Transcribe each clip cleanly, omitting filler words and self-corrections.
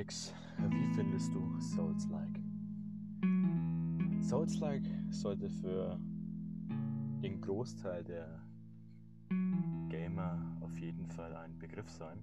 Alex, wie findest du Souls-like? Souls-like sollte für den Großteil der Gamer auf jeden Fall ein Begriff sein.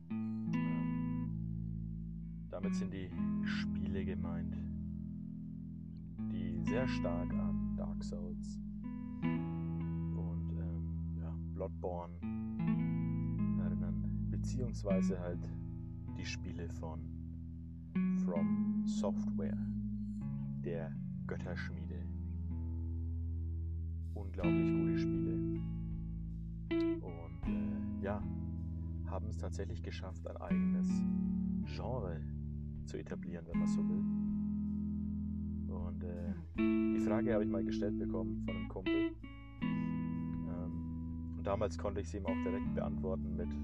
Damit sind die Spiele gemeint, die sehr stark an Dark Souls und Bloodborne erinnern, beziehungsweise halt die Spiele von From Software, der Götterschmiede. Unglaublich gute Spiele und haben es tatsächlich geschafft, ein eigenes Genre zu etablieren, wenn man so will. Und die Frage habe ich mal gestellt bekommen von einem Kumpel. Und damals konnte ich sie ihm auch direkt beantworten mit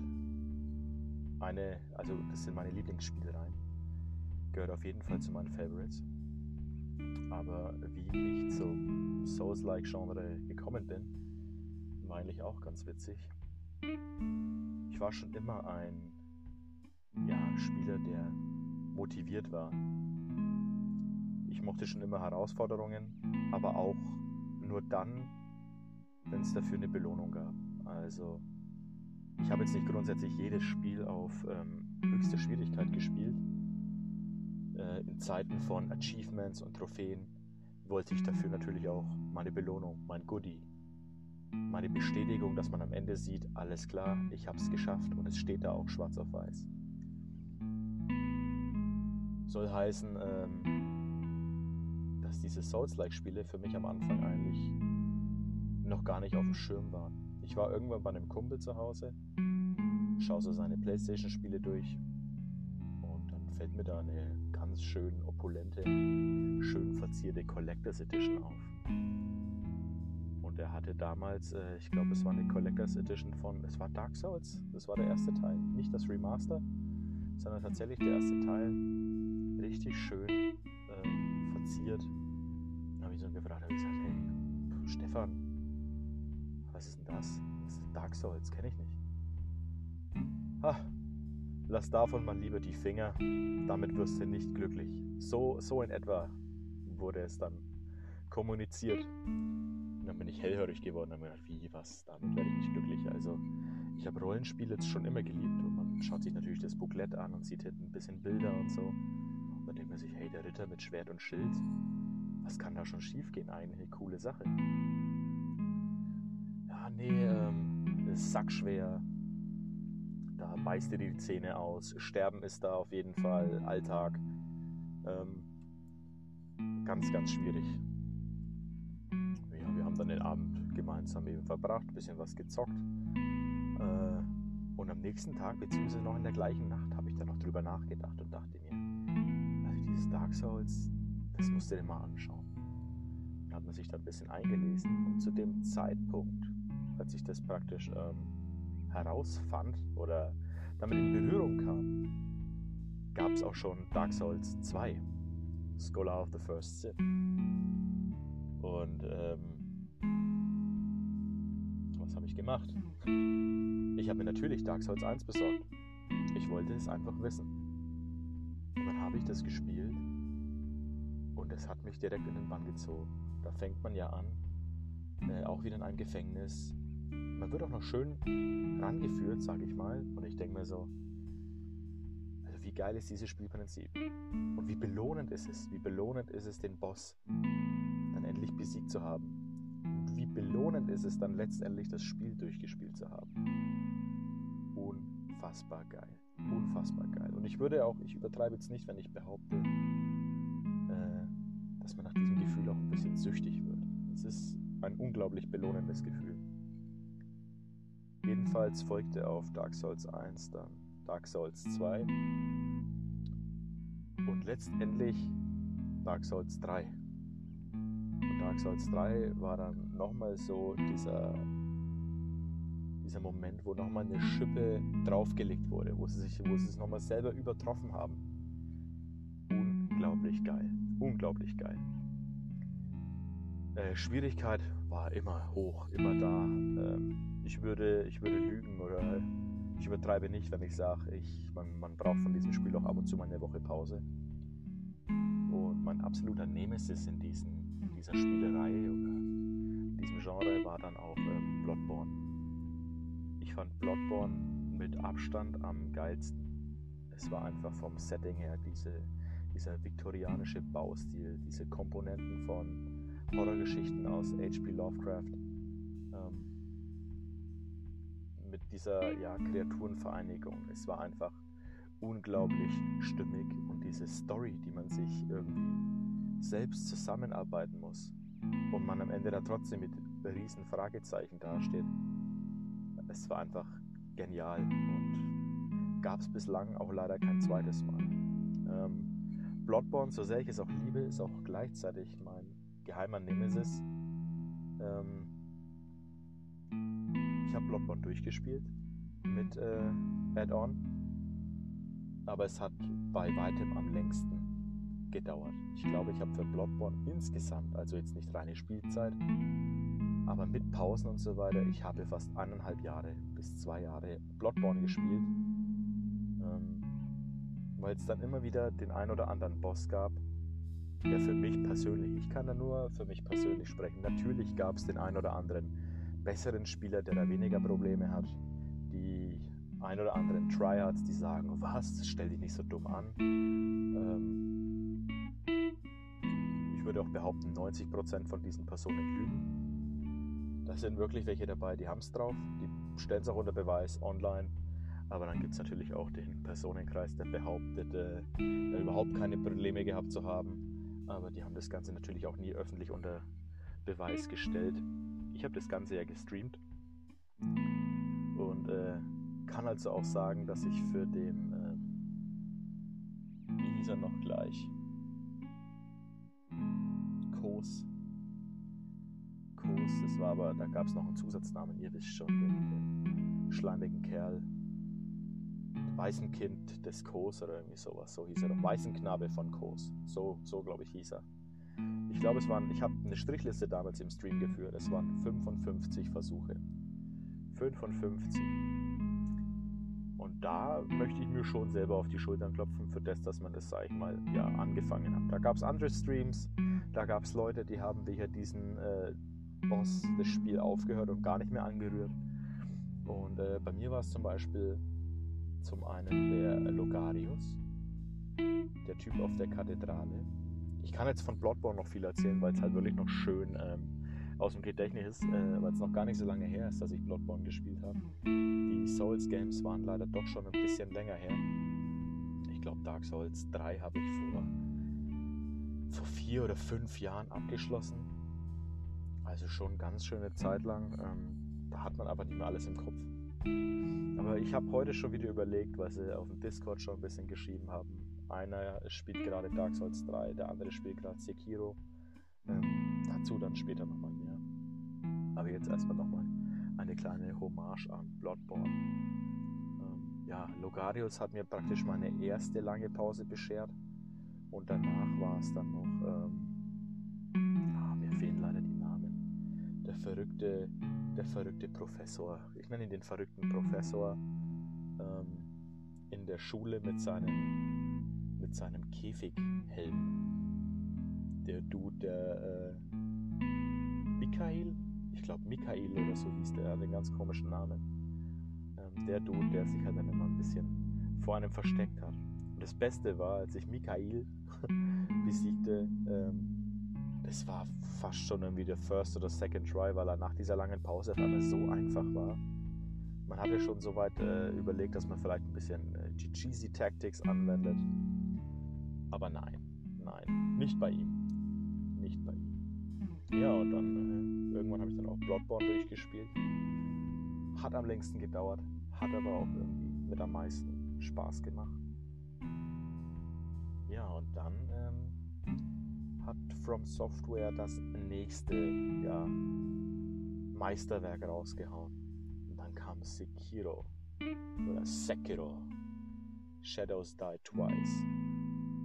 das sind meine Lieblingsspielereien. Gehört auf jeden Fall zu meinen Favorites. Aber wie ich zum Souls-like-Genre gekommen bin, war eigentlich auch ganz witzig. Ich war schon immer ein Spieler, der motiviert war. Ich mochte schon immer Herausforderungen, aber auch nur dann, wenn es dafür eine Belohnung gab. Also ich habe jetzt nicht grundsätzlich jedes Spiel auf höchste Schwierigkeit gespielt. In Zeiten von Achievements und Trophäen wollte ich dafür natürlich auch meine Belohnung, mein Goodie, meine Bestätigung, dass man am Ende sieht, alles klar, ich habe es geschafft und es steht da auch schwarz auf weiß. Soll heißen, dass diese Souls-like-Spiele für mich am Anfang eigentlich noch gar nicht auf dem Schirm waren. Ich war irgendwann bei einem Kumpel zu Hause, schaue so seine Playstation-Spiele durch und dann fällt mir da eine ganz schön opulente, schön verzierte Collectors Edition auf. Und er hatte damals, ich glaube es war eine Collectors Edition es war Dark Souls, das war der erste Teil, nicht das Remaster, sondern tatsächlich der erste Teil, richtig schön verziert. Dann habe ich so gefragt, habe ich gesagt, hey Stefan, was ist denn das? Das ist Dark Souls, kenne ich nicht. Lass davon mal lieber die Finger, damit wirst du nicht glücklich. So in etwa wurde es dann kommuniziert. Und dann bin ich hellhörig geworden und habe mir gedacht, was, damit werde ich nicht glücklich. Also ich habe Rollenspiele jetzt schon immer geliebt und man schaut sich natürlich das Booklet an und sieht hinten ein bisschen Bilder und so. Und dann denkt man sich, hey, der Ritter mit Schwert und Schild, was kann da schon schief gehen? Eine coole Sache. Ist sackschwer. Da beißt dir die Zähne aus. Sterben ist da auf jeden Fall Alltag. Ganz, ganz schwierig. Ja, wir haben dann den Abend gemeinsam eben verbracht, ein bisschen was gezockt. Und am nächsten Tag, beziehungsweise noch in der gleichen Nacht, habe ich dann noch drüber nachgedacht und dachte mir, also dieses Dark Souls, das musst du dir mal anschauen. Dann hat man sich da ein bisschen eingelesen und zu dem Zeitpunkt, als ich das praktisch herausfand oder damit in Berührung kam, gab es auch schon Dark Souls 2, Scholar of the First Sin. Und was habe ich gemacht? Ich habe mir natürlich Dark Souls 1 besorgt. Ich wollte es einfach wissen. Und dann habe ich das gespielt und es hat mich direkt in den Bann gezogen. Da fängt man ja an, auch wieder in einem Gefängnis. Man wird auch noch schön rangeführt, sage ich mal. Und ich denke mir so, also wie geil ist dieses Spielprinzip? Und wie belohnend ist es? Wie belohnend ist es, den Boss dann endlich besiegt zu haben? Und wie belohnend ist es dann letztendlich, das Spiel durchgespielt zu haben? Unfassbar geil. Unfassbar geil. Und ich übertreibe jetzt nicht, wenn ich behaupte, dass man nach diesem Gefühl auch ein bisschen süchtig wird. Es ist ein unglaublich belohnendes Gefühl. Jedenfalls folgte auf Dark Souls 1 dann Dark Souls 2 und letztendlich Dark Souls 3. Und Dark Souls 3 war dann nochmal so dieser Moment, wo nochmal eine Schippe draufgelegt wurde, wo sie es nochmal selber übertroffen haben. Unglaublich geil. Unglaublich geil. Schwierigkeit war immer hoch, immer da. Ich würde lügen oder Ich übertreibe nicht, wenn ich sage, man braucht von diesem Spiel auch ab und zu mal eine Woche Pause. Und mein absoluter Nemesis in dieser Spielerei oder in diesem Genre war dann auch Bloodborne. Ich fand Bloodborne mit Abstand am geilsten. Es war einfach vom Setting her dieser viktorianische Baustil, diese Komponenten von Horrorgeschichten aus H.P. Lovecraft, mit dieser Kreaturenvereinigung. Es war einfach unglaublich stimmig und diese Story, die man sich irgendwie selbst zusammenarbeiten muss und man am Ende da trotzdem mit riesen Fragezeichen dasteht. Es war einfach genial und gab es bislang auch leider kein zweites Mal. Bloodborne, so sehr ich es auch liebe, ist auch gleichzeitig mein geheimer Nemesis. Ich habe Bloodborne durchgespielt mit Add-on, aber es hat bei weitem am längsten gedauert. Ich glaube, ich habe für Bloodborne insgesamt, also jetzt nicht reine Spielzeit, aber mit Pausen und so weiter, ich habe fast 1,5 Jahre bis 2 Jahre Bloodborne gespielt, weil es dann immer wieder den ein oder anderen Boss gab, der für mich persönlich, ich kann da nur für mich persönlich sprechen, natürlich gab es den ein oder anderen besseren Spieler, der da weniger Probleme hat, die ein oder anderen Tryhards, die sagen, oh, was, stell dich nicht so dumm an. Ich würde auch behaupten, 90% von diesen Personen lügen. Da sind wirklich welche dabei, die haben es drauf, die stellen es auch unter Beweis online. Aber dann gibt es natürlich auch den Personenkreis, der behauptet, überhaupt keine Probleme gehabt zu haben. Aber die haben das Ganze natürlich auch nie öffentlich unter Beweis gestellt. Ich habe das Ganze ja gestreamt und kann also auch sagen, dass ich für den, wie hieß er noch gleich? Kos, das war aber, da gab es noch einen Zusatznamen, ihr wisst schon, den schleimigen Kerl. Waisenkind des Kos oder irgendwie sowas, so hieß er doch. Waisenknabe von Kos, so glaube ich hieß er. Ich glaube, ich habe eine Strichliste damals im Stream geführt, es waren 55 Versuche. 55. Und da möchte ich mir schon selber auf die Schultern klopfen für das, dass man das, sag ich mal, angefangen hat. Da gab es andere Streams, da gab es Leute, die haben wegen diesen Boss das Spiel aufgehört und gar nicht mehr angerührt. Und bei mir war es zum Beispiel zum einen der Logarius, der Typ auf der Kathedrale. Ich kann jetzt von Bloodborne noch viel erzählen, weil es halt wirklich noch schön aus dem Gedächtnis ist, weil es noch gar nicht so lange her ist, dass ich Bloodborne gespielt habe. Die Souls Games waren leider doch schon ein bisschen länger her. Ich glaube, Dark Souls 3 habe ich vor 4 oder 5 Jahren abgeschlossen. Also schon ganz schöne Zeit lang. Da hat man aber nicht mehr alles im Kopf. Aber ich habe heute schon wieder überlegt, weil sie auf dem Discord schon ein bisschen geschrieben haben. Einer spielt gerade Dark Souls 3, der andere spielt gerade Sekiro. Dazu dann später nochmal mehr. Aber jetzt erstmal nochmal eine kleine Hommage an Bloodborne. Logarius hat mir praktisch meine erste lange Pause beschert. Und danach war es dann noch, mir fehlen leider die Namen. Der verrückte Professor, ich nenne ihn den verrückten Professor, in der Schule mit seinem Käfighelm. Der Dude, der Michael, ich glaube Michael oder so hieß der, einen ganz komischen Namen. Der Dude, der sich halt dann immer ein bisschen vor einem versteckt hat. Und das Beste war, als ich Michael besiegte, das war fast schon irgendwie der First oder Second Try, weil er nach dieser langen Pause auf einmal so einfach war. Man hatte schon so weit überlegt, dass man vielleicht ein bisschen cheesy Tactics anwendet. Aber nein, nicht bei ihm. Ja, und dann irgendwann habe ich dann auch Bloodborne durchgespielt. Hat am längsten gedauert, hat aber auch irgendwie mit am meisten Spaß gemacht. Ja, und dann hat From Software das nächste Meisterwerk rausgehauen. Und dann kam Sekiro. Oder Sekiro. Shadows Die Twice.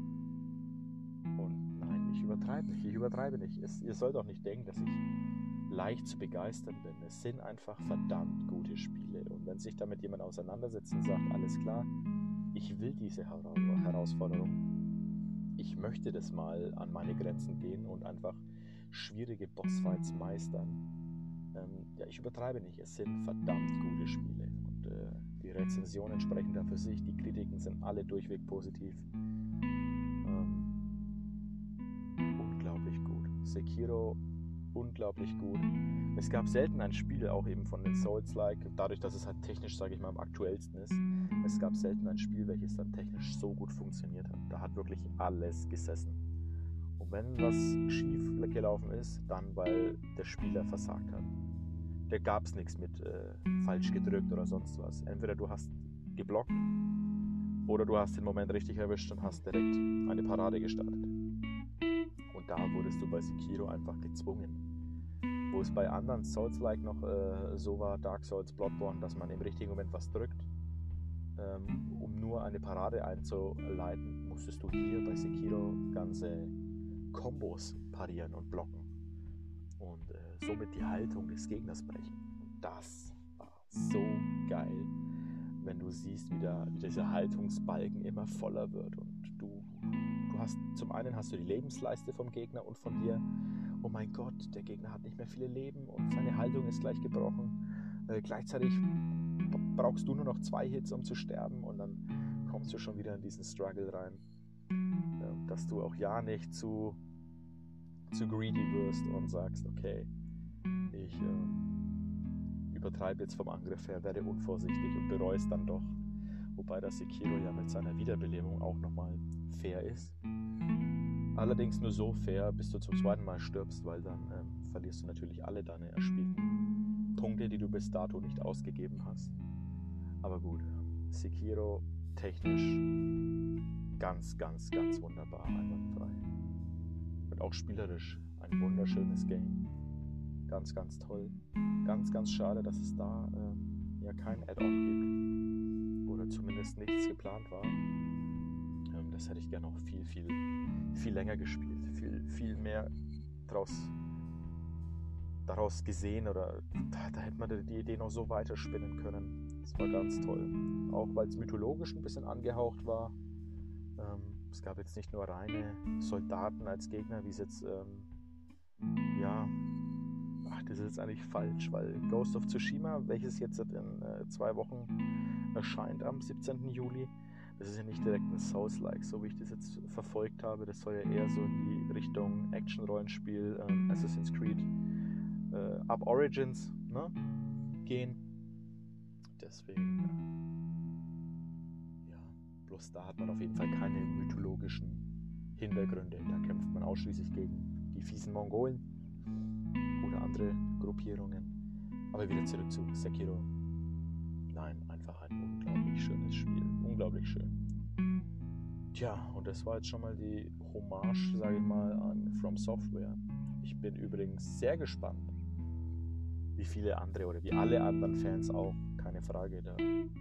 Und nein, ich übertreibe nicht. Ihr sollt auch nicht denken, dass ich leicht zu begeistern bin. Es sind einfach verdammt gute Spiele. Und wenn sich damit jemand auseinandersetzt und sagt, alles klar, ich will diese Herausforderung, ich möchte das mal an meine Grenzen gehen und einfach schwierige Bossfights meistern. Ja, ich übertreibe nicht, es sind verdammt gute Spiele. Und die Rezensionen sprechen da für sich, die Kritiken sind alle durchweg positiv. Unglaublich gut. Sekiro, unglaublich gut. Es gab selten ein Spiel, auch eben von den Souls-like, dadurch, dass es halt technisch, sage ich mal, am aktuellsten ist. Es gab selten ein Spiel, welches dann technisch so gut funktioniert hat. Da hat wirklich alles gesessen. Und wenn was schief gelaufen ist, dann weil der Spieler versagt hat. Da gab es nichts mit falsch gedrückt oder sonst was. Entweder du hast geblockt oder du hast den Moment richtig erwischt und hast direkt eine Parade gestartet. Und da wurdest du bei Sekiro einfach gezwungen. Wo es bei anderen Souls-like noch so war, Dark Souls, Bloodborne, dass man im richtigen Moment was drückt, um nur eine Parade einzuleiten, musstest du hier bei Sekiro ganze Kombos parieren und blocken. Und somit die Haltung des Gegners brechen. Und das war so geil, wenn du siehst, wie dieser Haltungsbalken immer voller wird. Und du hast, zum einen hast du die Lebensleiste vom Gegner und von dir, oh mein Gott, der Gegner hat nicht mehr viele Leben und seine Haltung ist gleich gebrochen. Gleichzeitig brauchst du nur noch 2 Hits, um zu sterben, und dann kommst du schon wieder in diesen Struggle rein, dass du auch ja nicht zu greedy wirst und sagst, okay, ich übertreibe jetzt vom Angriff her, werde unvorsichtig und bereue es dann doch. Wobei das Sekiro ja mit seiner Wiederbelebung auch nochmal fair ist. Allerdings nur so fair, bis du zum zweiten Mal stirbst, weil dann verlierst du natürlich alle deine erspielten Punkte, die du bis dato nicht ausgegeben hast. Aber gut, Sekiro technisch ganz, ganz, ganz wunderbar, einwandfrei. Und auch spielerisch ein wunderschönes Game. Ganz, ganz toll. Ganz, ganz schade, dass es da ja kein Add-on gibt. Oder zumindest nichts geplant war. Das hätte ich gerne noch viel, viel, viel länger gespielt. Viel mehr daraus gesehen, oder da hätte man die Idee noch so weiterspinnen können. Das war ganz toll. Auch weil es mythologisch ein bisschen angehaucht war. Es gab jetzt nicht nur reine Soldaten als Gegner, wie es jetzt, das ist jetzt eigentlich falsch, weil Ghost of Tsushima, welches jetzt in 2 Wochen erscheint am 17. Juli, das ist ja nicht direkt ein Souls-like, so wie ich das jetzt verfolgt habe. Das soll ja eher so in die Richtung Action-Rollenspiel, Assassin's Creed, ab Origins, ne, gehen. Deswegen, bloß da hat man auf jeden Fall keine mythologischen Hintergründe. Da kämpft man ausschließlich gegen die fiesen Mongolen oder andere Gruppierungen. Aber wieder zurück zu Sekiro. Nein, einfach ein unglaublich schönes Spiel. Unglaublich schön. Tja, und das war jetzt schon mal die Hommage, sage ich mal, an From Software. Ich bin übrigens sehr gespannt, wie viele andere oder wie alle anderen Fans auch, keine Frage, da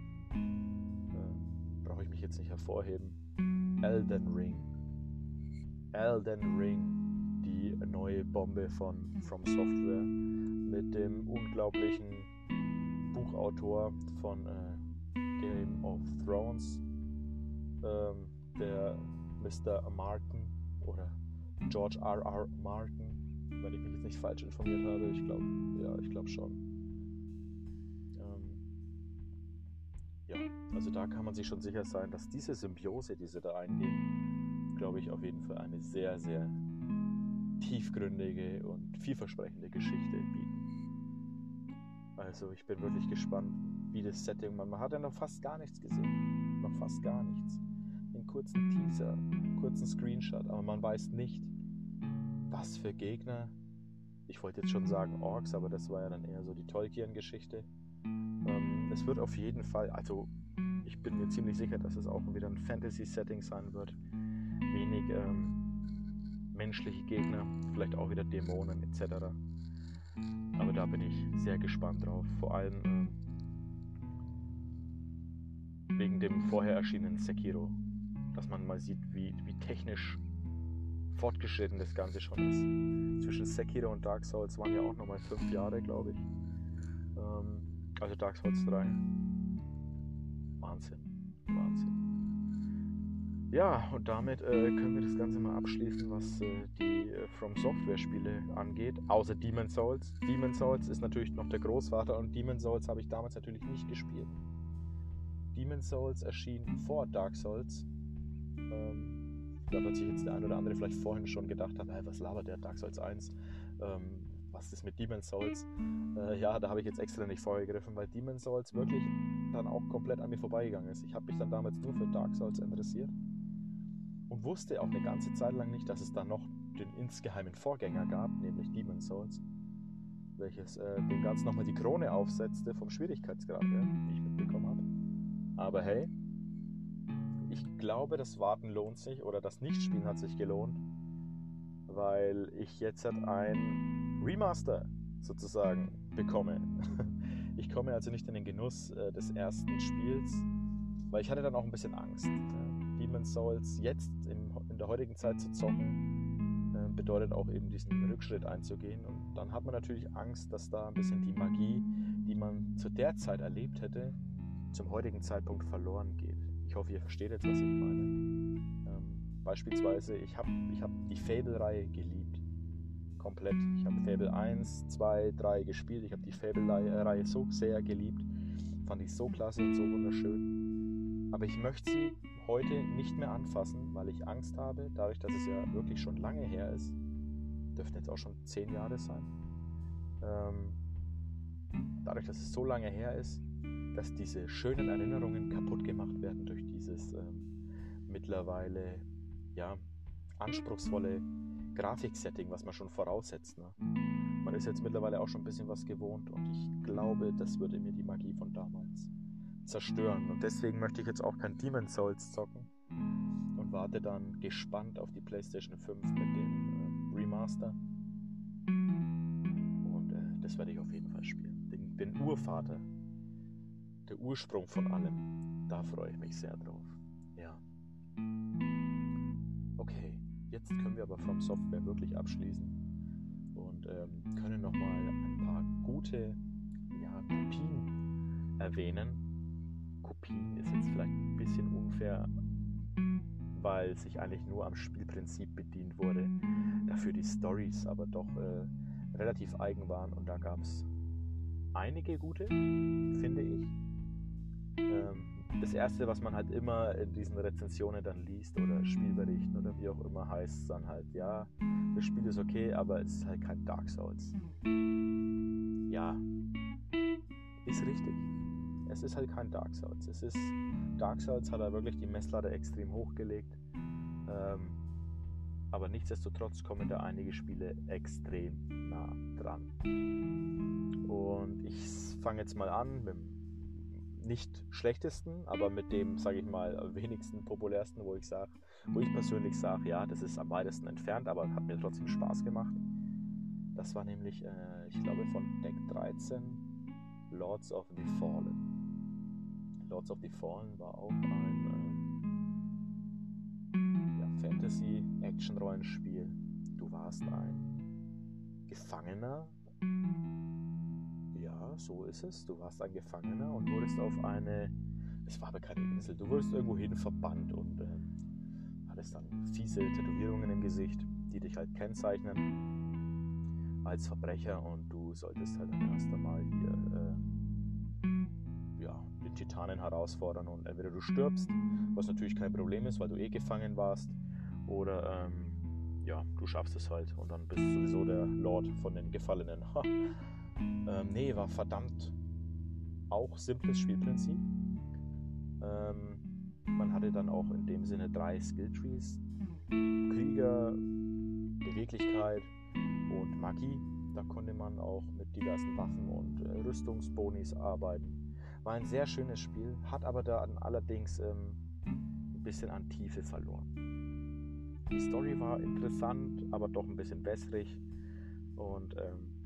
brauche ich mich jetzt nicht hervorheben. Elden Ring, die neue Bombe von From Software mit dem unglaublichen Buchautor von Game of Thrones, der Mr. Martin oder George R.R. Martin, wenn ich mich jetzt nicht falsch informiert habe. Ich glaube schon. Also da kann man sich schon sicher sein, dass diese Symbiose, die sie da eingehen, glaube ich, auf jeden Fall eine sehr, sehr tiefgründige und vielversprechende Geschichte bieten. Also ich bin wirklich gespannt, wie das Setting, man hat ja noch fast gar nichts gesehen. Noch fast gar nichts. Einen kurzen Teaser, einen kurzen Screenshot, aber man weiß nicht, was für Gegner. Ich wollte jetzt schon sagen Orks, aber das war ja dann eher so die Tolkien-Geschichte. Es wird auf jeden Fall, also ich bin mir ziemlich sicher, dass es auch wieder ein Fantasy-Setting sein wird. Wenig menschliche Gegner, vielleicht auch wieder Dämonen etc. Aber da bin ich sehr gespannt drauf. Vor allem wegen dem vorher erschienenen Sekiro. Dass man mal sieht, wie technisch fortgeschritten das Ganze schon ist. Zwischen Sekiro und Dark Souls waren ja auch nochmal 5 Jahre, glaube ich. Also Dark Souls 3. Wahnsinn. Ja, und damit können wir das Ganze mal abschließen, was die From Software Spiele angeht, außer Demon's Souls. Demon's Souls ist natürlich noch der Großvater und Demon's Souls habe ich damals natürlich nicht gespielt. Demon's Souls erschien vor Dark Souls. Ich glaube, dass sich jetzt der ein oder andere vielleicht vorhin schon gedacht hat, was labert der Dark Souls 1? Was ist mit Demon's Souls? Ja, da habe ich jetzt extra nicht vorgegriffen, weil Demon's Souls wirklich dann auch komplett an mir vorbeigegangen ist. Ich habe mich dann damals nur für Dark Souls interessiert und wusste auch eine ganze Zeit lang nicht, dass es da noch den insgeheimen Vorgänger gab, nämlich Demon's Souls, welches dem Ganzen nochmal die Krone aufsetzte vom Schwierigkeitsgrad, wie ich mitbekommen habe. Aber hey, ich glaube, das Warten lohnt sich oder das Nichtspielen hat sich gelohnt, weil ich jetzt ein Remaster sozusagen bekomme. Ich komme also nicht in den Genuss des ersten Spiels, weil ich hatte dann auch ein bisschen Angst. Demon's Souls jetzt in der heutigen Zeit zu zocken, bedeutet auch eben diesen Rückschritt einzugehen. Und dann hat man natürlich Angst, dass da ein bisschen die Magie, die man zu der Zeit erlebt hätte, zum heutigen Zeitpunkt verloren geht. Ich hoffe, ihr versteht jetzt, was ich meine. Beispielsweise, ich hab die Fable-Reihe geliebt. Komplett. Ich habe Fable 1, 2, 3 gespielt. Ich habe die Fable-Reihe so sehr geliebt. Fand ich so klasse und so wunderschön. Aber ich möchte sie heute nicht mehr anfassen, weil ich Angst habe, dadurch, dass es ja wirklich schon lange her ist. Dürften jetzt auch schon 10 Jahre sein. Dadurch, dass es so lange her ist, dass diese schönen Erinnerungen kaputt gemacht werden durch dieses mittlerweile anspruchsvolle Grafiksetting, was man schon voraussetzt. Ne? Man ist jetzt mittlerweile auch schon ein bisschen was gewohnt und ich glaube, das würde mir die Magie von damals zerstören. Und deswegen möchte ich jetzt auch kein Demon's Souls zocken und warte dann gespannt auf die PlayStation 5 mit dem Remaster. Und das werde ich auf jeden Fall spielen. Den Urvater, der Ursprung von allem, da freue ich mich sehr drauf. Ja. Okay, jetzt können wir aber From Software wirklich abschließen und können nochmal ein paar gute Kopien erwähnen. Kopien ist jetzt vielleicht ein bisschen unfair, weil sich eigentlich nur am Spielprinzip bedient wurde, dafür die Storys aber doch relativ eigen waren und da gab es einige gute, finde ich. Das erste, was man halt immer in diesen Rezensionen dann liest oder Spielberichten oder wie auch immer, heißt dann halt, ja, das Spiel ist okay, aber es ist halt kein Dark Souls. Ja, ist richtig. Es ist halt kein Dark Souls. Dark Souls hat da wirklich die Messlatte extrem hochgelegt. Aber nichtsdestotrotz kommen da einige Spiele extrem nah dran. Und ich fange jetzt mal an mit dem nicht schlechtesten, aber mit dem, sage ich mal, wenigsten populärsten, wo ich persönlich sage, ja, das ist am weitesten entfernt, aber hat mir trotzdem Spaß gemacht. Das war nämlich, ich glaube, von Deck 13 Lords of the Fallen. Lords of the Fallen war auch ein Fantasy-Action-Rollenspiel. Du warst ein Gefangener. Ja, so ist es. Du warst ein Gefangener und wurdest es war aber keine Insel, du wurdest irgendwo hin verbannt und hattest dann fiese Tätowierungen im Gesicht, die dich halt kennzeichnen als Verbrecher und du solltest halt dann erst einmal hier den Titanen herausfordern und entweder du stirbst, was natürlich kein Problem ist, weil du gefangen warst, oder du schaffst es halt und dann bist du sowieso der Lord von den Gefallenen. War verdammt auch simples Spielprinzip. Man hatte dann auch in dem Sinne 3 Skilltrees: Krieger, Beweglichkeit und Magie. Da konnte man auch mit diversen Waffen und Rüstungsbonis arbeiten. War ein sehr schönes Spiel, hat aber dann allerdings ein bisschen an Tiefe verloren. Die Story war interessant, aber doch ein bisschen wässrig und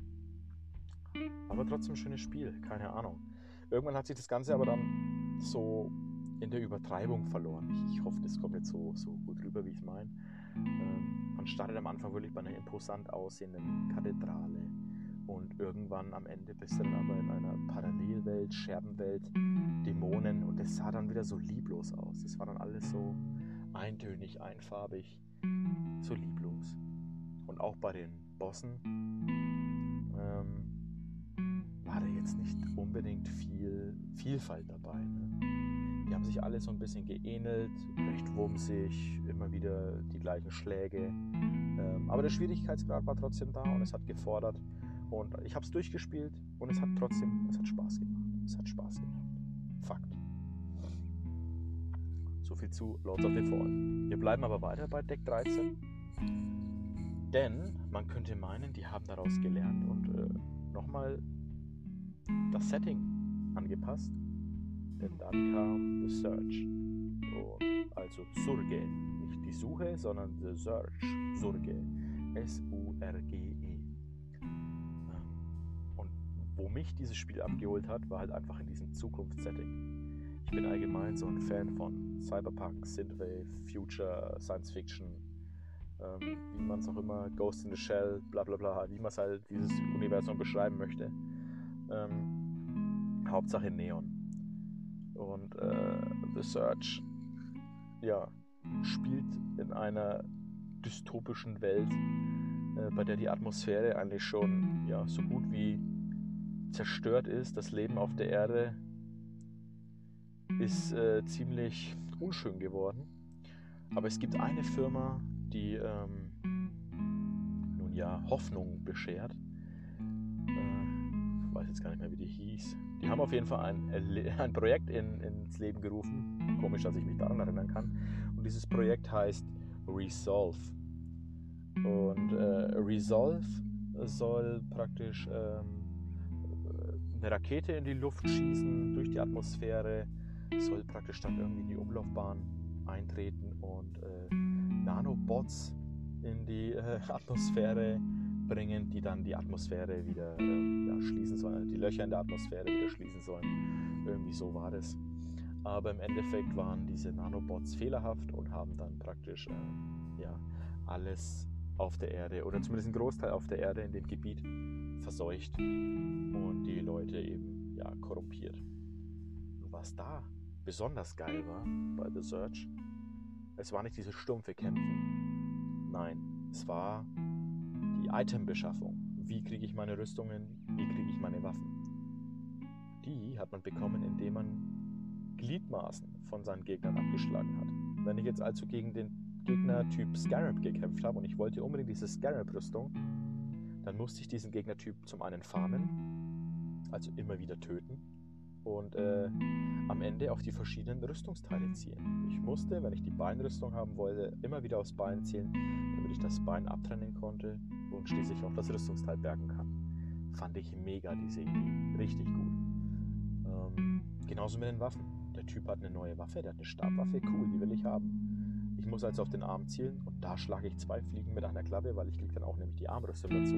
aber trotzdem ein schönes Spiel, keine Ahnung. Irgendwann hat sich das Ganze aber dann so in der Übertreibung verloren. Ich hoffe, das kommt jetzt so gut rüber, wie ich es meine. Man startet am Anfang wirklich bei einer imposant aussehenden Kathedrale und irgendwann am Ende bist du dann aber in einer Parallelwelt, Scherbenwelt, Dämonen und das sah dann wieder so lieblos aus. Das war dann alles so eintönig, einfarbig, so lieblos. Und auch bei den Bossen war da jetzt nicht unbedingt viel Vielfalt dabei. Ne? Die haben sich alle so ein bisschen geähnelt, recht wumsig, immer wieder die gleichen Schläge. Aber der Schwierigkeitsgrad war trotzdem da und es hat gefordert. Und ich habe es durchgespielt und es hat Spaß gemacht. Es hat Spaß gemacht. Fakt. So viel zu Lords of the Fallen. Wir bleiben aber weiter bei Deck 13. Denn man könnte meinen, die haben daraus gelernt und nochmal das Setting angepasst. Denn dann kam The Search. Also Surge. Nicht die Suche, sondern The Search. Surge. S-U-R-G-E. Und wo mich dieses Spiel abgeholt hat, war halt einfach in diesem Zukunftssetting. Ich bin allgemein so ein Fan von Cyberpunk, Synthwave, Future, Science Fiction, wie man es auch immer, Ghost in the Shell, bla bla bla, wie man es halt dieses Universum beschreiben möchte. Hauptsache Neon. Und The Search, ja, spielt in einer dystopischen Welt, bei der die Atmosphäre eigentlich schon so gut wie zerstört ist. Das Leben auf der Erde ist ziemlich unschön geworden. Aber es gibt eine Firma, die Hoffnung beschert. Ich weiß jetzt gar nicht mehr, wie die hieß. Die haben auf jeden Fall ein Projekt ins Leben gerufen. Komisch, dass ich mich daran erinnern kann. Und dieses Projekt heißt Resolve. Und Resolve soll praktisch eine Rakete in die Luft schießen, durch die Atmosphäre, soll praktisch dann irgendwie in die Umlaufbahn eintreten und Nanobots in die Atmosphäre bringen, die dann die Atmosphäre wieder schließen sollen, die Löcher in der Atmosphäre wieder schließen sollen. Irgendwie so war das. Aber im Endeffekt waren diese Nanobots fehlerhaft und haben dann praktisch alles auf der Erde oder zumindest einen Großteil auf der Erde in dem Gebiet verseucht und die Leute eben korrumpiert. Und was da besonders geil war bei The Search, es war nicht dieses stumpfe Kämpfen, nein, es war die Itembeschaffung. Wie kriege ich meine Rüstungen, wie kriege ich meine Waffen? Die hat man bekommen, indem man Gliedmaßen von seinen Gegnern abgeschlagen hat. Wenn ich jetzt also gegen den Gegnertyp Scarab gekämpft habe und ich wollte unbedingt diese Scarab-Rüstung, dann musste ich diesen Gegnertyp zum einen farmen, also immer wieder töten und am Ende auf die verschiedenen Rüstungsteile zielen. Ich musste, wenn ich die Beinrüstung haben wollte, immer wieder aufs Bein zielen, damit ich das Bein abtrennen konnte und schließlich auch das Rüstungsteil bergen kann. Fand ich mega, diese Idee. Richtig gut. Genauso mit den Waffen. Der Typ hat eine neue Waffe, der hat eine Stabwaffe. Cool, die will ich haben. Ich muss also auf den Arm zielen und da schlage ich 2 Fliegen mit einer Klappe, weil ich kriege dann auch nämlich die Armrüstung dazu.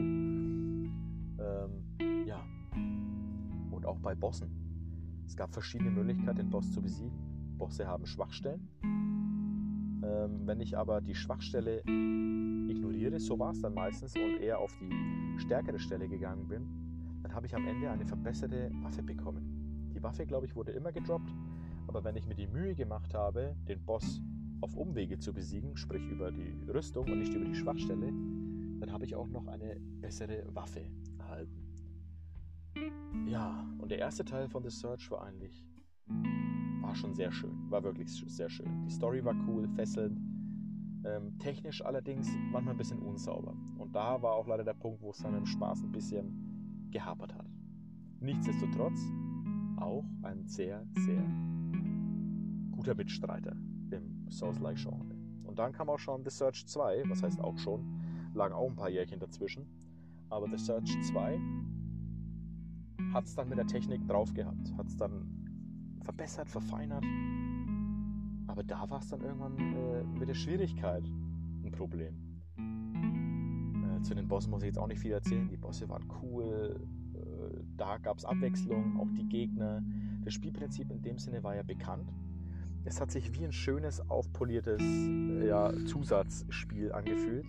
Und auch bei Bossen. Es gab verschiedene Möglichkeiten, den Boss zu besiegen. Bosse haben Schwachstellen. Wenn ich aber die Schwachstelle ignoriere, so war es dann meistens, und eher auf die stärkere Stelle gegangen bin, dann habe ich am Ende eine verbesserte Waffe bekommen. Die Waffe, glaube ich, wurde immer gedroppt, aber wenn ich mir die Mühe gemacht habe, den Boss auf Umwege zu besiegen, sprich über die Rüstung und nicht über die Schwachstelle, dann habe ich auch noch eine bessere Waffe erhalten. Ja, und der erste Teil von The Search war schon sehr schön, war wirklich sehr schön. Die Story war cool, fesselnd, technisch allerdings manchmal ein bisschen unsauber. Und da war auch leider der Punkt, wo es dann im Spaß ein bisschen gehapert hat. Nichtsdestotrotz auch ein sehr, sehr guter Mitstreiter im Souls-like-Genre. Und dann kam auch schon The Search 2, was heißt auch schon, lagen auch ein paar Jährchen dazwischen, aber The Search 2 hat es dann mit der Technik drauf gehabt, hat es dann verbessert, verfeinert, aber da war es dann irgendwann mit der Schwierigkeit ein Problem. Zu den Bossen muss ich jetzt auch nicht viel erzählen, die Bosse waren cool, da gab es Abwechslung, auch die Gegner. Das Spielprinzip in dem Sinne war ja bekannt. es hat sich wie ein schönes, aufpoliertes Zusatzspiel angefühlt.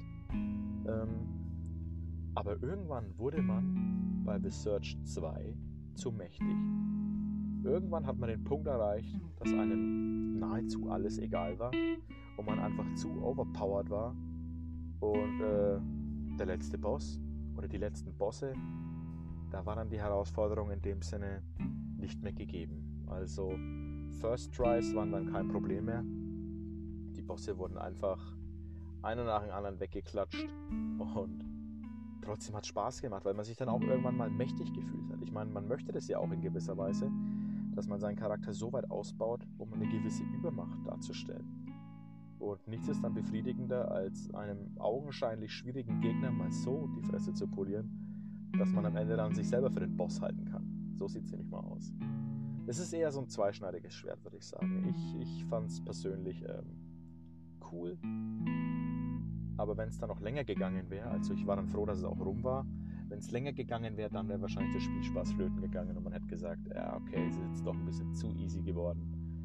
Aber irgendwann wurde man bei The Surge 2 zu mächtig. Irgendwann hat man den Punkt erreicht, dass einem nahezu alles egal war und man einfach zu overpowered war. Und der letzte Boss oder die letzten Bosse, da war dann die Herausforderung in dem Sinne nicht mehr gegeben. Also First Tries waren dann kein Problem mehr. Die Bosse wurden einfach einer nach dem anderen weggeklatscht und trotzdem hat es Spaß gemacht, weil man sich dann auch irgendwann mal mächtig gefühlt hat. Ich meine, man möchte das ja auch in gewisser Weise, dass man seinen Charakter so weit ausbaut, um eine gewisse Übermacht darzustellen. Und nichts ist dann befriedigender, als einem augenscheinlich schwierigen Gegner mal so die Fresse zu polieren, dass man am Ende dann sich selber für den Boss halten kann. So sieht es nämlich mal aus. Es ist eher so ein zweischneidiges Schwert, würde ich sagen. Ich fand es persönlich cool. Aber wenn es dann noch länger gegangen wäre, also ich war dann froh, dass es auch rum war, wenn es länger gegangen wäre, dann wäre wahrscheinlich der Spielspaß flöten gegangen und man hätte gesagt, ja okay, es ist jetzt doch ein bisschen zu easy geworden.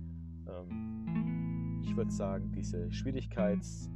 Ich würde sagen, diese Schwierigkeitskurve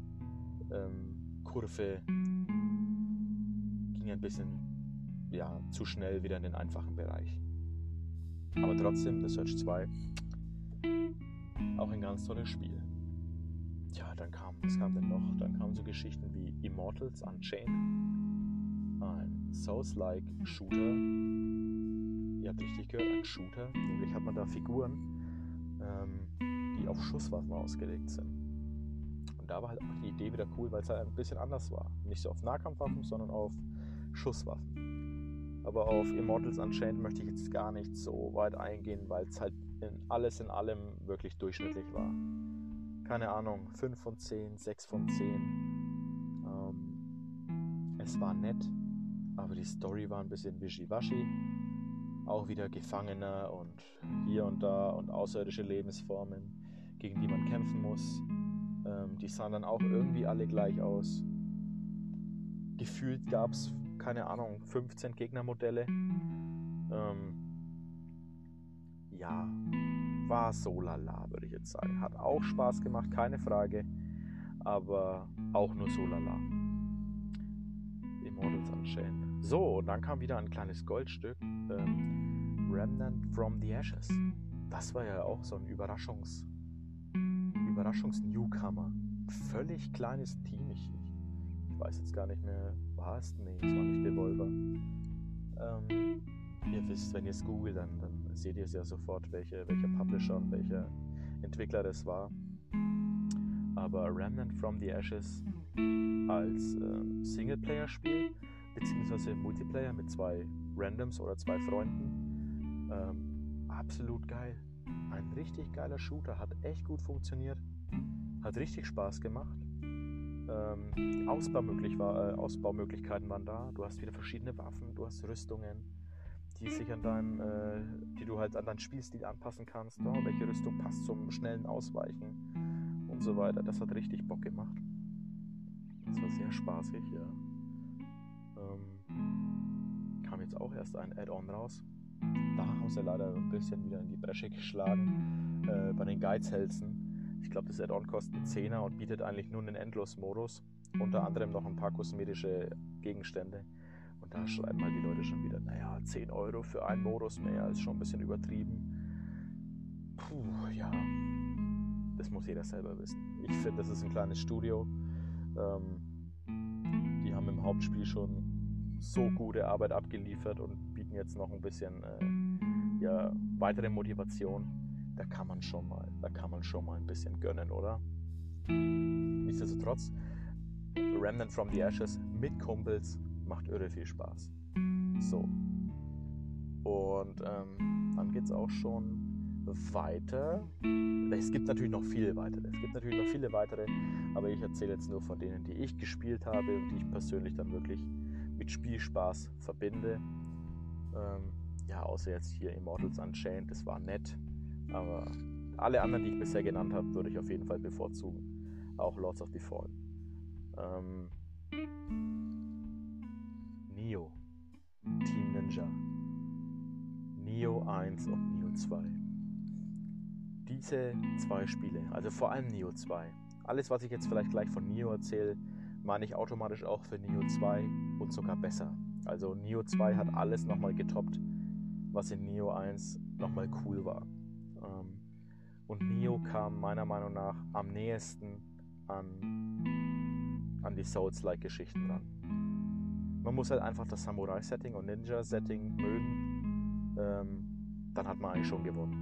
ging ein bisschen zu schnell wieder in den einfachen Bereich. Aber trotzdem, The Surge 2, auch ein ganz tolles Spiel. Tja, was kam denn noch? Dann kamen so Geschichten wie Immortals Unchained, ein Souls-like Shooter. Ihr habt richtig gehört, ein Shooter. Nämlich hat man da Figuren, die auf Schusswaffen ausgelegt sind. Und da war halt auch die Idee wieder cool, weil es halt ein bisschen anders war. Nicht so auf Nahkampfwaffen, sondern auf Schusswaffen. Aber auf Immortals Unchained möchte ich jetzt gar nicht so weit eingehen, weil es halt alles in allem wirklich durchschnittlich war. Keine Ahnung, 5 von 10, 6 von 10. Es war nett, aber die Story war ein bisschen wischiwaschi. Auch wieder Gefangener und hier und da und außerirdische Lebensformen, gegen die man kämpfen muss. Die sahen dann auch irgendwie alle gleich aus. Gefühlt gab es, keine Ahnung, 15 Gegnermodelle. War so lala, würde ich jetzt sagen. Hat auch Spaß gemacht, keine Frage, aber auch nur so lala. Immortals Unchained. So, und dann kam wieder ein kleines Goldstück. Remnant from the Ashes. Das war ja auch so ein Überraschungs-Newcomer. Völlig kleines Team. Ich weiß jetzt gar nicht mehr. War es? Nee, es war nicht Devolver. Ihr wisst, wenn ihr es googelt, dann seht ihr es ja sofort, welcher Publisher und welcher Entwickler das war. Aber Remnant from the Ashes als Singleplayer-Spiel beziehungsweise Multiplayer mit 2 Randoms oder 2 Freunden, absolut geil. Ein richtig geiler Shooter, hat echt gut funktioniert, hat richtig Spaß gemacht. Die Ausbaumöglichkeiten waren da, du hast wieder verschiedene Waffen, du hast Rüstungen, die du halt an deinen Spielstil anpassen kannst. Oh, welche Rüstung passt zum schnellen Ausweichen und so weiter. Das hat richtig Bock gemacht. Das war sehr spaßig, ja. Kam jetzt auch erst ein Add-on raus. Da haben sie leider ein bisschen wieder in die Bresche geschlagen bei den Geizhälsen. Ich glaube, das Add-on kostet einen 10er und bietet eigentlich nur einen Endlos-Modus. Unter anderem noch ein paar kosmetische Gegenstände. Und da schreiben halt die Leute schon wieder, 10 Euro für einen Modus mehr ist schon ein bisschen übertrieben. Puh, ja. Das muss jeder selber wissen. Ich finde, das ist ein kleines Studio. Die haben im Hauptspiel schon so gute Arbeit abgeliefert und bieten jetzt noch ein bisschen weitere Motivation. Da kann man schon mal ein bisschen gönnen, oder? Nichtsdestotrotz, Remnant from the Ashes mit Kumpels macht irre viel Spaß. So. Und dann geht's auch schon weiter. Es gibt natürlich noch viele weitere. Aber ich erzähle jetzt nur von denen, die ich gespielt habe und die ich persönlich dann wirklich mit Spielspaß verbinde. Außer jetzt hier Immortals Unchained, das war nett. Aber alle anderen, die ich bisher genannt habe, würde ich auf jeden Fall bevorzugen. Auch Lords of the Fallen. Nioh, Team Ninja, Nioh 1 und Nioh 2. diese 2 Spiele, also vor allem Nioh 2, alles, was ich jetzt vielleicht gleich von Nioh erzähle, meine ich automatisch auch für Nioh 2 und sogar besser. Also Nioh 2 hat alles nochmal getoppt, was in Nioh 1 nochmal cool war. Und Nioh kam meiner Meinung nach am nächsten an die Souls-like-Geschichten ran. Man muss halt einfach das Samurai-Setting und Ninja-Setting mögen, dann hat man eigentlich schon gewonnen.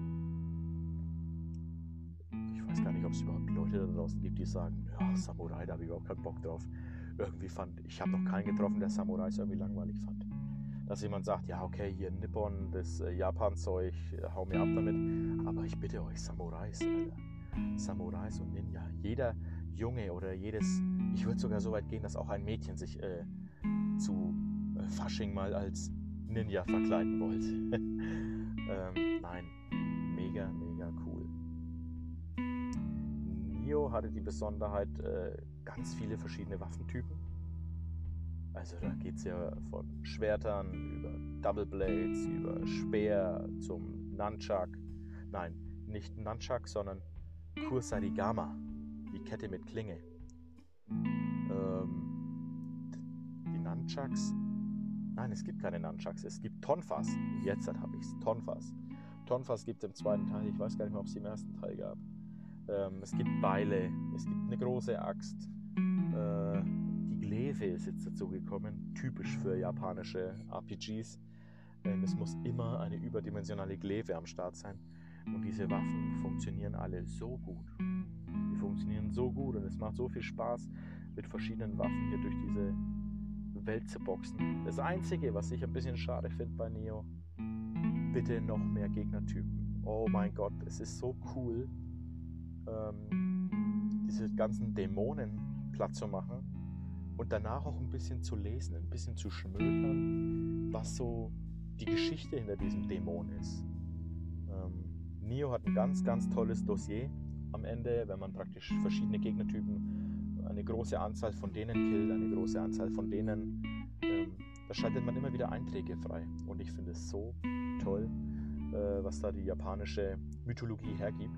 Ich weiß gar nicht, ob es überhaupt Leute da draußen gibt, die sagen, ja, Samurai, da habe ich überhaupt keinen Bock drauf. Ich habe noch keinen getroffen, der Samurais irgendwie langweilig fand. Dass jemand sagt, ja okay, hier Nippon, das Japan-Zeug, hau mir ab damit. Aber ich bitte euch, Samurais, Alter. Samurais und Ninja. Jeder Junge oder ich würde sogar so weit gehen, dass auch ein Mädchen sich zu Fasching mal als Ninja verkleiden wollte. Nein, mega, mega cool. Nioh hatte die Besonderheit, ganz viele verschiedene Waffentypen. Also da geht es ja von Schwertern über Double Blades, über Speer zum Nunchuck. Nein, nicht Nunchuck, sondern Kusarigama, die Kette mit Klinge. Die Nunchucks? Nein, es gibt keine Nunchucks, es gibt Tonfas. Jetzt habe ich es, Tonfas. Tonfas gibt es im 2. Teil, ich weiß gar nicht mehr, ob es im 1. Teil gab. Es gibt Beile, es gibt eine große Axt. Die Glaive ist jetzt dazu gekommen, typisch für japanische RPGs. Es muss immer eine überdimensionale Glaive am Start sein. Und diese Waffen funktionieren alle so gut. Die funktionieren so gut und es macht so viel Spaß, mit verschiedenen Waffen hier durch diese Welt zu boxen. Das Einzige, was ich ein bisschen schade finde bei Nioh, bitte noch mehr Gegnertypen. Oh mein Gott, es ist so cool, diese ganzen Dämonen platt zu machen und danach auch ein bisschen zu lesen, ein bisschen zu schmökern, was so die Geschichte hinter diesem Dämon ist. Nioh hat ein ganz, ganz tolles Dossier am Ende, wenn man praktisch verschiedene Gegnertypen, eine große Anzahl von denen killt, eine große Anzahl von denen, da schaltet man immer wieder Einträge frei. Und ich finde es so toll, was da die japanische Mythologie hergibt.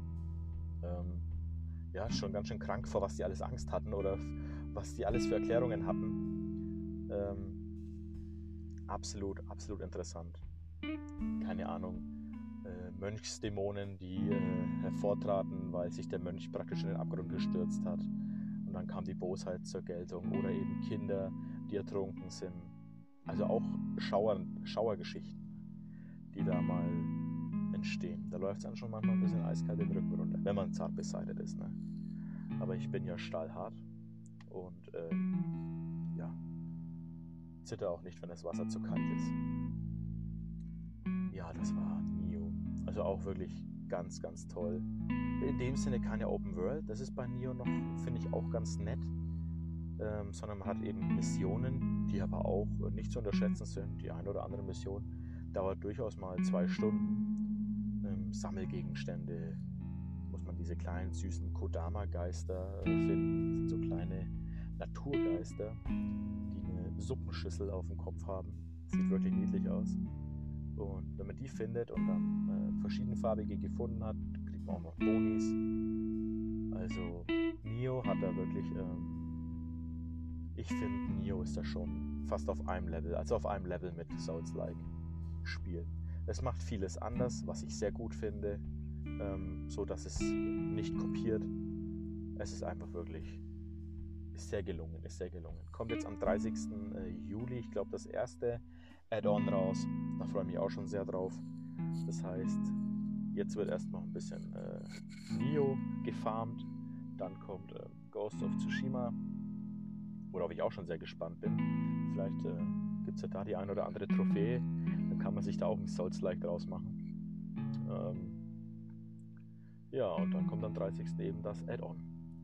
Ja, schon ganz schön krank, vor was die alles Angst hatten oder was die alles für Erklärungen hatten. Absolut, absolut interessant. Keine Ahnung. Mönchsdämonen, die hervortraten, weil sich der Mönch praktisch in den Abgrund gestürzt hat. Und dann kam die Bosheit zur Geltung. Oder eben Kinder, die ertrunken sind. Also auch Schauergeschichten, die da mal entstehen. Da läuft es dann schon manchmal ein bisschen eiskalt den Rücken runter, wenn man zart beseitigt ist. Ne? Aber ich bin ja stahlhart und zitter auch nicht, wenn das Wasser zu kalt ist. Ja, das war Nioh. Also auch wirklich ganz, ganz toll. In dem Sinne keine Open World. Das ist bei Nioh noch, finde ich, auch ganz nett. Sondern man hat eben Missionen, die aber auch nicht zu unterschätzen sind. Die eine oder andere Mission dauert durchaus mal 2 Stunden. Sammelgegenstände, muss man diese kleinen süßen Kodama-Geister finden. Das sind so kleine Naturgeister, die eine Suppenschüssel auf dem Kopf haben. Sieht wirklich niedlich aus. Und wenn man die findet und dann verschiedenfarbige gefunden hat, kriegt man auch noch Bonis. Also Nioh hat da wirklich, ich finde Nioh ist da schon fast auf einem Level, also auf einem Level mit Souls-like Spielen. Es macht vieles anders, was ich sehr gut finde, so dass es nicht kopiert. Es ist einfach wirklich sehr gelungen, Kommt jetzt am 30. Juli, ich glaube, das erste Add-on raus. Da freue ich mich auch schon sehr drauf. Das heißt, jetzt wird erst noch ein bisschen Nioh gefarmt. Dann kommt Ghost of Tsushima, worauf ich auch schon sehr gespannt bin. Vielleicht gibt es ja da die ein oder andere Trophäe. Dann kann man sich da auch ein Souls-like draus machen. Ja, und dann kommt am 30. eben das Add-on.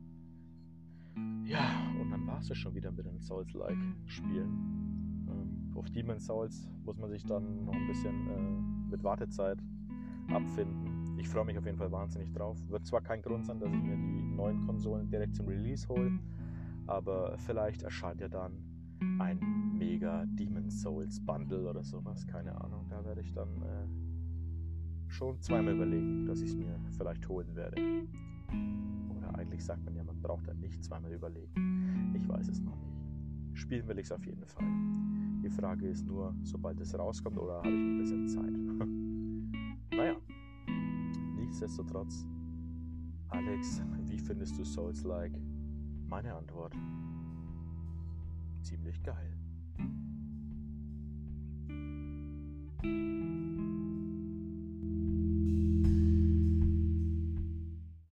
Ja, und dann war es schon wieder mit den Souls-like Spielen. Auf Demon's Souls muss man sich dann noch ein bisschen mit Wartezeit abfinden. Ich freue mich auf jeden Fall wahnsinnig drauf. Wird zwar kein Grund sein, dass ich mir die neuen Konsolen direkt zum Release hole, aber vielleicht erscheint ja dann ein mega Demon's Souls Bundle oder sowas, keine Ahnung. Da werde ich dann schon zweimal überlegen, dass ich es mir vielleicht holen werde. Oder eigentlich sagt man ja, man braucht dann nicht zweimal überlegen. Ich weiß es noch nicht. Spielen will ich es auf jeden Fall. Die Frage ist nur, sobald es rauskommt oder habe ich ein bisschen Zeit? Naja, nichtsdestotrotz, Alex, wie findest du Souls-like? Meine Antwort: ziemlich geil.